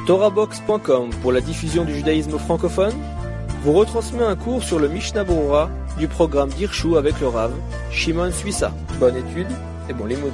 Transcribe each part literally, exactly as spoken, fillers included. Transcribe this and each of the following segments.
Torahbox point com pour la diffusion du judaïsme francophone vous retransmet un cours sur le Mishnah Berurah du programme d'Hirshu avec le Rav Shimon Suissa. Bonne étude et bon limoud.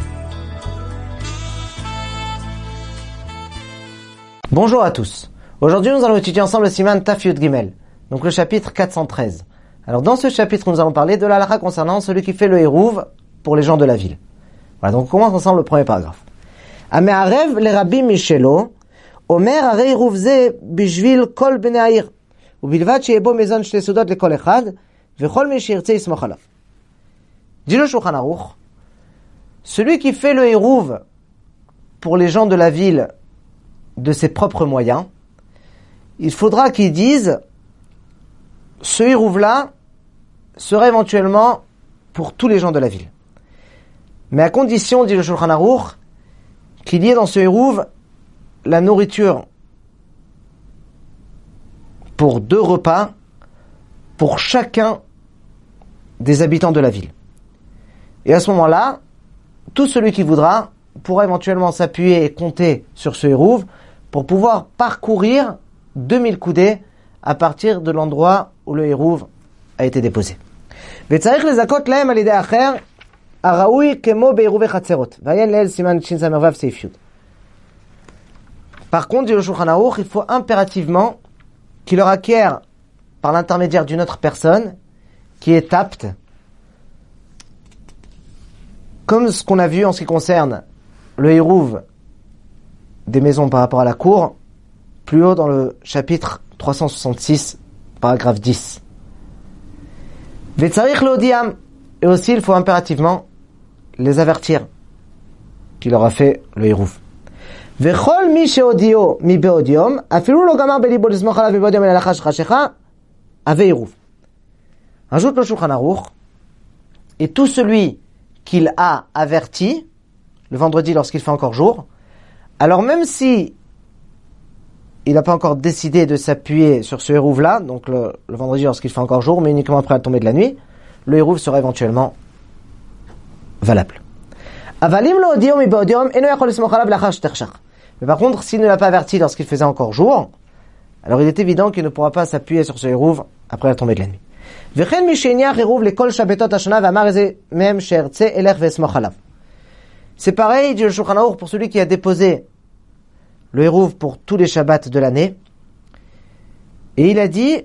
Bonjour à tous. Aujourd'hui, nous allons étudier ensemble le Siman Taf Yud Gimel, donc le chapitre quatre cent treize. Alors, dans ce chapitre, nous allons parler de la halakha concernant celui qui fait le hérouv pour les gens de la ville. Voilà, donc on commence ensemble le premier paragraphe. Ame'arev le Rabbi Mishelo, Omer harei hérouv ze bishvil kol bnei ha'ir, ubilvad sheyeh bo mezon shte sudot lekol echad, vechol mi sheyirtze yismoch alav. Dit le Shulchan Aruch, celui qui fait le hérouv pour les gens de la ville de ses propres moyens, il faudra qu'il dise ce hérouv-là sera éventuellement pour tous les gens de la ville. Mais à condition, dit le Shulchan Aruch, qu'il y ait dans ce hérouv la nourriture pour deux repas pour chacun des habitants de la ville. Et à ce moment-là, tout celui qui voudra pourra éventuellement s'appuyer et compter sur ce hérouv pour pouvoir parcourir deux mille coudées à partir de l'endroit où le hérouv a été déposé. וצריך לזכות להם על ידי אחר הראוי כמו בעירובי חצרות. ועיין לעיל סימן שין סמר וו סעיף י'. Par contre, dit le Shulchan Aruch, il faut impérativement qu'il leur acquiert par l'intermédiaire d'une autre personne qui est apte, comme ce qu'on a vu en ce qui concerne le hérouv des maisons par rapport à la cour, plus haut dans le chapitre trois cent soixante-six, paragraphe dix. Vetzarich l'odiam, et aussi il faut impérativement les avertir qu'il leur a fait le hérouv. Vechol mi sheodio mi beodiom, afilu lo gamar belibo lizmoch alav mi beodiom el halacha shechashecha, ave hérouv. Ajoute le Shulchan Aruch, et tout celui qu'il a averti, le vendredi lorsqu'il fait encore jour, alors même si il n'a pas encore décidé de s'appuyer sur ce hérouv-là, donc le, le vendredi lorsqu'il fait encore jour, mais uniquement après la tombée de la nuit, le hérouv sera éventuellement valable. Mais par contre, s'il ne l'a pas averti lorsqu'il faisait encore jour, alors il est évident qu'il ne pourra pas s'appuyer sur ce hérouv après la tombée de la nuit. C'est pareil, dit le Shulchan Aruch, pour celui qui a déposé le hérouv pour tous les Shabbats de l'année. Et il a dit,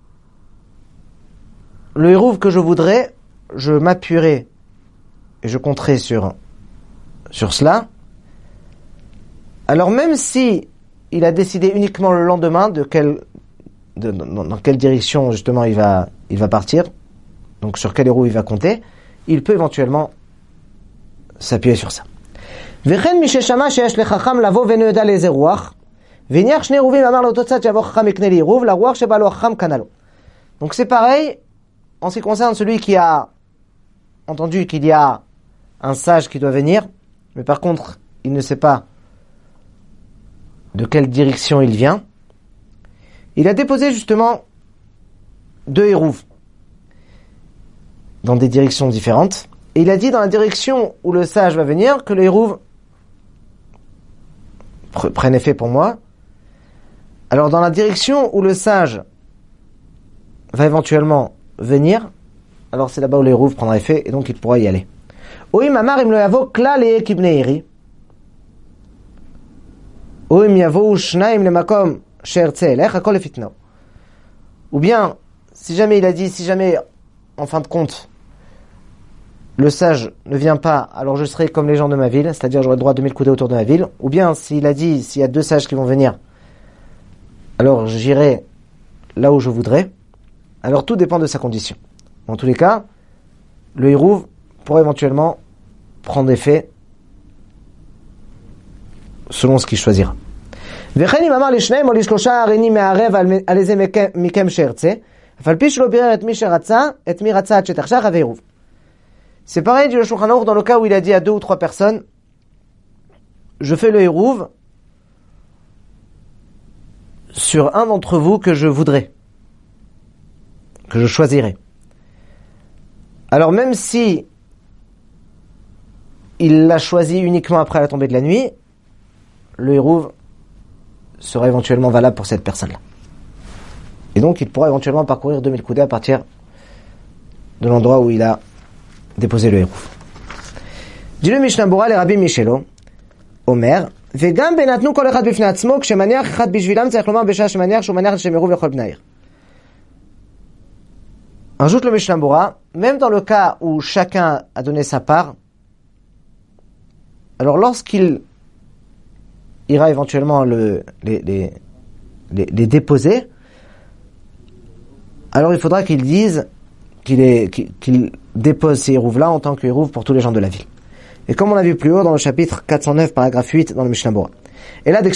le hérouv que je voudrais, je m'appuierai et je compterai sur, sur cela. Alors même si il a décidé uniquement le lendemain de quelle, de, dans, dans quelle direction justement il va, il va partir, donc sur quel hérouv il va compter, il peut éventuellement s'appuyer sur ça. וכן מי ששמע שיש לחכם לבוא ואינו יודע לאיזה רוח, והניח שני עירובים ואמר לאותו צד שיבוא חכם יקנה לי עירוב, לרוח שבא לו החכם קנה לו. Donc c'est pareil en ce qui concerne celui qui a entendu qu'il y a un sage qui doit venir, mais par contre il ne sait pas de quelle direction il vient. Il a déposé justement deux hérouv dans des directions différentes, et il a dit dans la direction où le sage va venir que le hérouv prenne effet pour moi. Alors dans la direction où le sage va éventuellement venir, alors c'est là-bas où le hérouv prendra effet et donc il pourra y aller. Oim amar im lo yavo klal yeh ki bnei iri. Oim yavo shnaim lemakom she'ertze elech hakol lefitno. Ou bien, si jamais il a dit, si jamais en fin de compte le sage ne vient pas, alors je serai comme les gens de ma ville, c'est-à-dire j'aurai le droit de mille coudées autour de ma ville. Ou bien, s'il a dit, s'il y a deux sages qui vont venir, alors j'irai là où je voudrais. Alors tout dépend de sa condition. En tous les cas, le hérouv pourra éventuellement prendre effet selon ce qu'il choisira. וכן אם אמר לשניים או לשלושה הריני מערב על איזה מכם שארצה, אף על פי שלא בירר את מי שרצה, את מי רצה עד שתחשך ave hérouv. C'est pareil, dit le Shulchan Aruch, dans le cas où il a dit à deux ou trois personnes, je fais le hérouv sur un d'entre vous que je voudrais, que je choisirais. Alors même si il l'a choisi uniquement après la tombée de la nuit, le hérouv sera éventuellement valable pour cette personne-là. Et donc, il pourra éventuellement parcourir deux mille coudées à partir de l'endroit où il a déposé le hérouf. Dit le Mishnah Bora, le Rabbi Michelo, Omer, וגם בנתנו כל אחד בפני עצמו, כשמניח אחד בשבילם צריך לומר בשעה שמניח שהוא מניח לשם עירוב לכל בני העיר. Ajoute le Mishnah Bora, même dans le cas où chacun a donné sa part, alors lorsqu'il ira éventuellement le, les, les, les, les déposer, alors il faudra qu'il dise qu'il, est, qu'il, qu'il dépose ces hérouves-là en tant que hérouves pour tous les gens de la ville. Et comme on l'a vu plus haut dans le chapitre quatre cent neuf, paragraphe huit, dans le Mishnah Bora. Et là,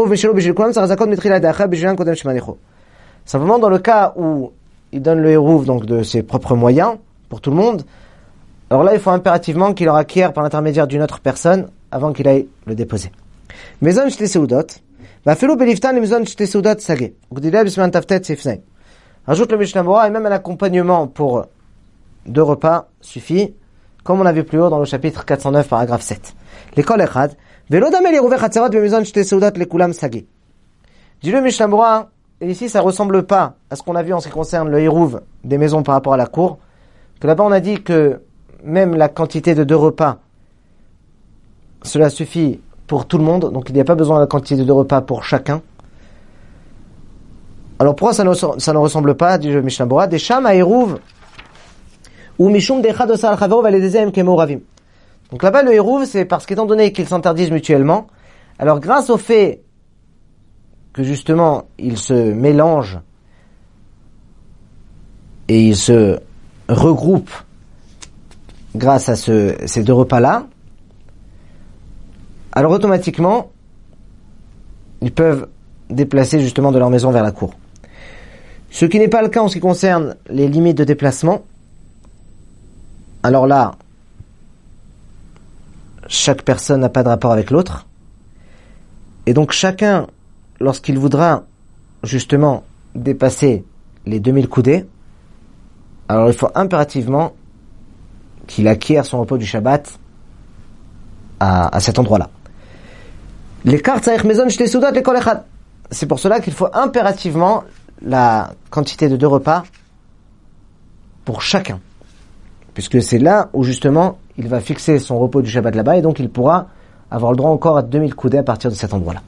simplement dans le cas où il donne le hérouve donc de ses propres moyens pour tout le monde, alors là il faut impérativement qu'il le acquiert par l'intermédiaire d'une autre personne avant qu'il aille le déposer. Maison shte seudot, va felo beliftan le maison shte seudot sagé. Gdila bisman taftet sifnai. Ajoute le Mishnah Bora et même un accompagnement pour deux repas suffit, comme on l'a vu plus haut dans le chapitre quatre cent neuf, paragraphe sept. L'école echad, velo damel hérouve chatserot be maison shte seudot le kulam sagé. Dit le Mishnah Bora, et ici ça ressemble pas à ce qu'on a vu en ce qui concerne le hérouve des maisons par rapport à la cour, que là-bas on a dit que même la quantité de deux repas, cela suffit pour tout le monde, donc il n'y a pas besoin de la quantité de deux repas pour chacun. Alors pourquoi ça ne, ça ne ressemble pas, dit le Mishnah Bora, des sham à hérouve, ou mishum dechad osa al chavero valedezem kemo ravim. Donc là-bas le hérouve, c'est parce qu'étant donné qu'ils s'interdisent mutuellement, alors grâce au fait que justement ils se mélangent et ils se regroupent grâce à ce, ces deux repas-là, alors automatiquement ils peuvent déplacer justement de leur maison vers la cour. Ce qui n'est pas le cas en ce qui concerne les limites de déplacement. Alors là, chaque personne n'a pas de rapport avec l'autre, et donc chacun, lorsqu'il voudra justement dépasser les deux mille coudées, alors il faut impérativement qu'il acquiert son repos du Shabbat à, à cet endroit-là. L'écart tzarich maison shte seudot lekol echad. C'est pour cela qu'il faut impérativement la quantité de deux repas pour chacun, puisque c'est là où justement il va fixer son repos du Shabbat là-bas, et donc il pourra avoir le droit encore à deux mille coudées à partir de cet endroit-là.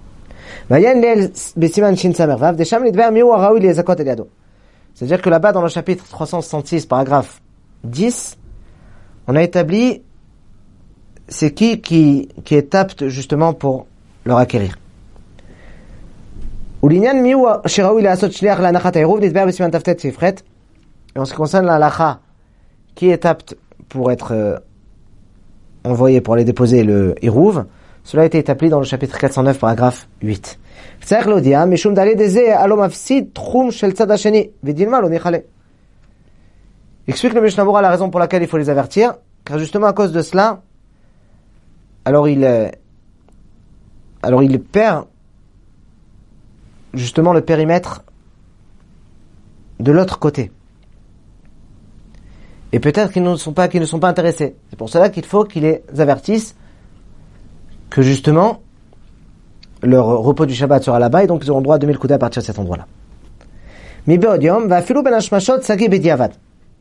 C'est-à-dire que là-bas, dans le chapitre trois cent soixante-six, paragraphe dix, on a établi c'est qui, qui qui est apte justement pour leur acquérir. Et en ce qui concerne la halacha, qui est apte pour être euh, envoyé pour aller déposer le hérouve, cela a été établi dans le chapitre quatre cent neuf, paragraphe huit. Explique le Mishnah Bora la raison pour laquelle il faut les avertir, car justement à cause de cela, alors il, euh, alors il perd justement le périmètre de l'autre côté. Et peut-être qu'ils ne sont pas, qu'ils ne sont pas intéressés. C'est pour cela qu'il faut qu'ils les avertissent que justement leur repos du Shabbat sera là-bas, et donc ils auront droit à deux mille coudées à partir de cet endroit-là. Mi be'odiom va filu ben hashmashot sagi bediavad.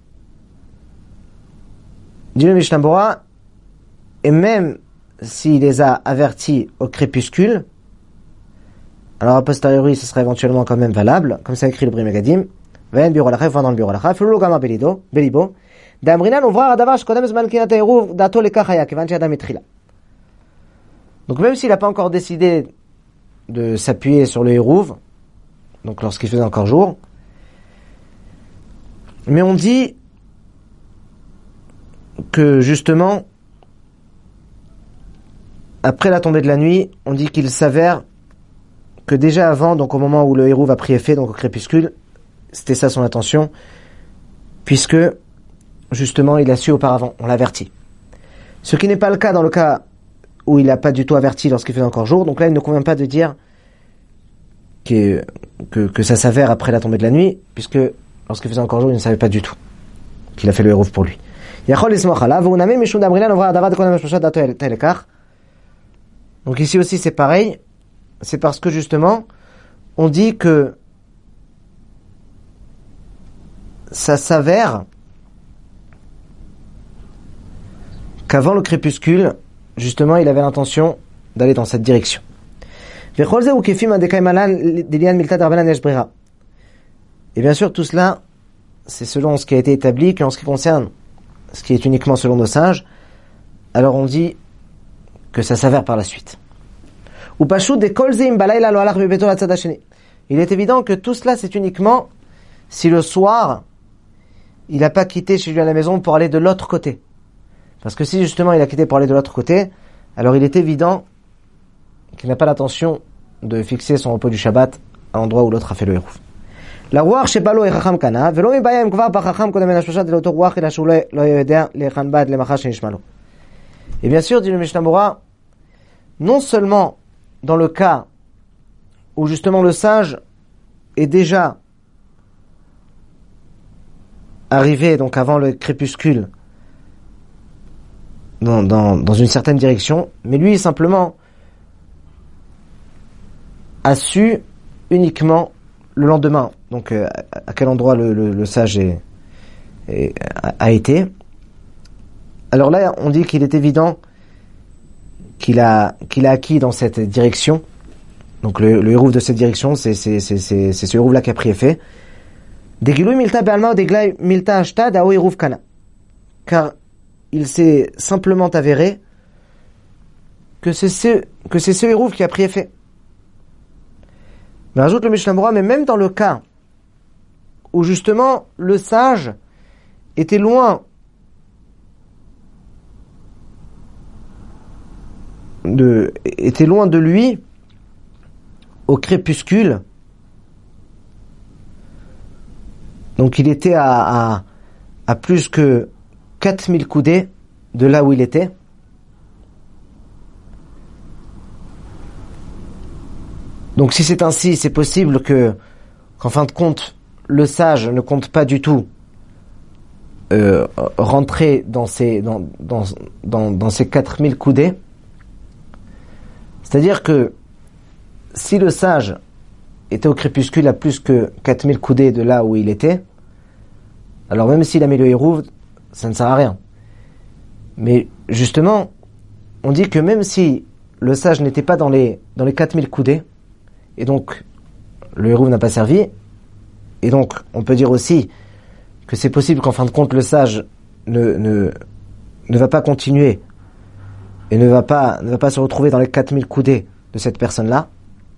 Dit le Mishnah Bora, et même s'il les a avertis au crépuscule, alors a posteriori ce sera éventuellement quand même valable, comme ça écrit le Bri Megadim, vayen biur alacha, va dans le biur alacha, filu gama belido, belibo, d'amrinan ouvrar adavar shkodem zman kinat ha'eruv dato lekachaya, kevan she'adam etrila. Donc même s'il n'a pas encore décidé de s'appuyer sur le hérouve, donc lorsqu'il faisait encore jour, mais on dit que justement, après la tombée de la nuit, on dit qu'il s'avère que déjà avant, donc au moment où le hérouve a pris effet, donc au crépuscule, c'était ça son intention, puisque justement il a su auparavant, on l'avertit. Ce qui n'est pas le cas dans le cas où il n'a pas du tout averti lorsqu'il faisait encore jour, donc là il ne convient pas de dire que, que, que ça s'avère après la tombée de la nuit, puisque lorsqu'il faisait encore jour, il ne savait pas du tout qu'il a fait le hérouve pour lui. Donc ici aussi c'est pareil, c'est parce que justement, on dit que ça s'avère qu'avant le crépuscule, justement, il avait l'intention d'aller dans cette direction. Et bien sûr, tout cela, c'est selon ce qui a été établi, qu'en ce qui concerne ce qui est uniquement selon nos sages, alors on dit que ça s'avère par la suite. Il est évident que tout cela, c'est uniquement si le soir, il n'a pas quitté chez lui à la maison pour aller de l'autre côté. Parce que si justement il a quitté pour aller de l'autre côté, alors il est évident qu'il n'a pas l'intention de fixer son repos du Shabbat à l'endroit où l'autre a fait le hérouf. La roi shebalo et chacham kana, velo mi bayam kvar par chacham kodem en shoshat de l'autre roi il a shule lo yedea le khanbad le machash nishmalo. Et bien sûr, dit le Mishnah Bora, non seulement dans le cas où justement le sage est déjà arrivé, donc avant le crépuscule, dans, dans, dans une certaine direction, mais lui simplement a su uniquement le lendemain, donc euh, à quel endroit le, le, le sage est, est, a été. Alors là, on dit qu'il est évident qu'il a, qu'il a acquis dans cette direction. Donc le, le hérouf de cette direction, c'est, c'est, c'est, c'est, c'est ce hérouf-là qui a pris effet. Degilui milta be'alma ou deglai milta ashta da'o hérouf kana. Car il s'est simplement avéré que c'est ce, que c'est ce hérouf qui a pris effet. Mais rajoute le Mishnah Bora, mais même dans le cas où justement le sage était loin de, était loin de lui au crépuscule, donc il était à, à, à plus que quatre mille coudées de là où il était. Donc si c'est ainsi, c'est possible que, qu'en fin de compte, le sage ne compte pas du tout euh, rentrer dans ces, dans, dans, dans, dans ces quatre mille coudées. C'est-à-dire que si le sage était au crépuscule à plus que quatre mille coudées de là où il était, alors même s'il a mis le hérouv, ça ne sert à rien. Mais justement, on dit que même si le sage n'était pas dans les, dans les quatre mille coudées, et donc le hérouv n'a pas servi, et donc on peut dire aussi que c'est possible qu'en fin de compte le sage ne, ne, ne va pas continuer et ne va pas, ne va pas se retrouver dans les quatre mille coudées de cette personne-là.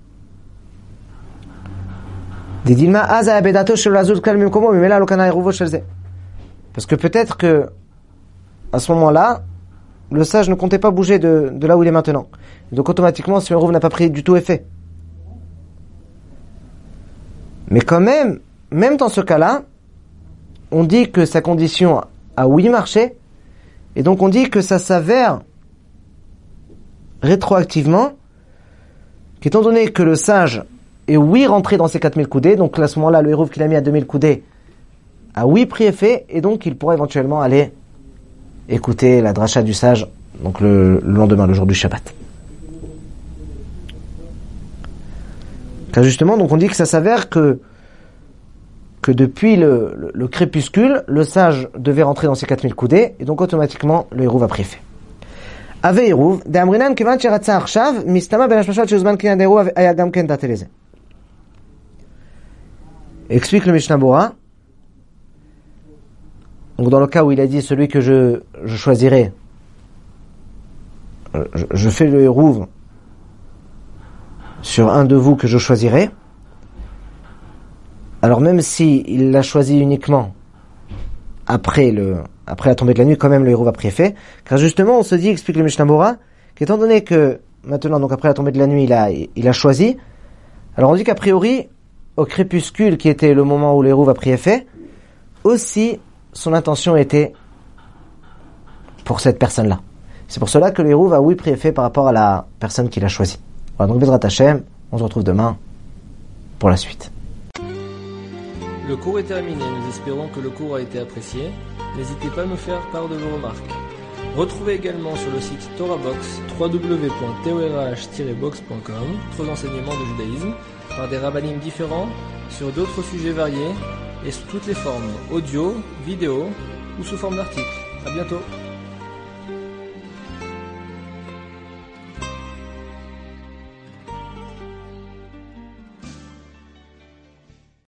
Parce que peut-être que à ce moment-là, le sage ne comptait pas bouger de, de là où il est maintenant. Et donc automatiquement, ce hérouv n'a pas pris du tout effet. Mais quand même, même dans ce cas-là, on dit que sa condition a oui marché, et donc on dit que ça s'avère rétroactivement, qu'étant donné que le sage est oui rentré dans ses quatre mille coudées, donc à ce moment-là, le hérouv qu'il a mis à deux mille coudées a oui pris effet, et donc il pourra éventuellement aller écouter la dracha du sage, donc le, le lendemain, le jour du Shabbat. Car justement, donc on dit que ça s'avère que que depuis le, le, le crépuscule, le sage devait rentrer dans ses quatre mille coudées, et donc automatiquement, le hérouv a pris effet. Ave hérouv, de amrinan kevan sheratza arshav, mistama ben hashmashot shezman kinyan de hérouv aya gam ken dateleze. Explique le Mishnah Bora. Donc dans le cas où il a dit celui que je, je choisirai, je, je fais le hérouv sur un de vous que je choisirai. Alors même si il l'a choisi uniquement après le après la tombée de la nuit, quand même le hérouv a pris effet. Car justement, on se dit, explique le Mishnah Bora, qu'étant donné que maintenant, donc après la tombée de la nuit, il a il a choisi. Alors on dit qu'a priori, au crépuscule, qui était le moment où le hérouv a pris effet, aussi son intention était pour cette personne-là. C'est pour cela que le hérouv a oui pris effet par rapport à la personne qu'il a choisie. Voilà, donc Bezrat Hashem, on se retrouve demain pour la suite. Le cours est terminé, nous espérons que le cours a été apprécié. N'hésitez pas à nous faire part de vos remarques. Retrouvez également sur le site TorahBox w w w point torah tiret box point com d'autres enseignements de judaïsme par des rabbinim différents sur d'autres sujets variés et sous toutes les formes audio, vidéo ou sous forme d'articles. À bientôt.